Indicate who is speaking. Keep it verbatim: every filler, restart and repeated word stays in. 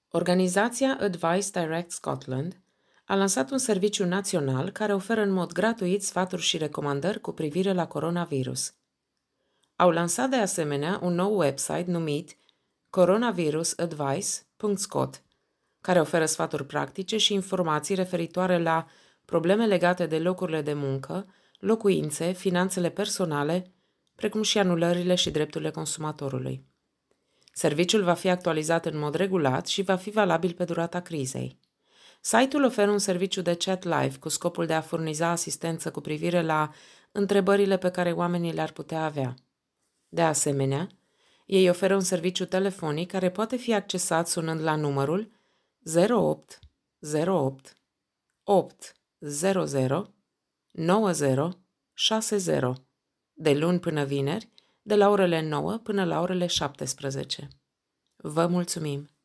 Speaker 1: Organizația Advice Direct Scotland a lansat un serviciu național care oferă în mod gratuit sfaturi și recomandări cu privire la coronavirus. Au lansat de asemenea un nou website numit coronavirus advice punct scot, care oferă sfaturi practice și informații referitoare la probleme legate de locurile de muncă, locuințe, finanțele personale, precum și anulările și drepturile consumatorului. Serviciul va fi actualizat în mod regulat și va fi valabil pe durata crizei. Site-ul oferă un serviciu de chat live cu scopul de a furniza asistență cu privire la întrebările pe care oamenii le-ar putea avea. De asemenea, ei oferă un serviciu telefonic care poate fi accesat sunând la numărul zero opt zero opt opt zero zero nouă zero șase zero de luni până vineri, de la orele nouă până la orele șaptesprezece. Vă mulțumim!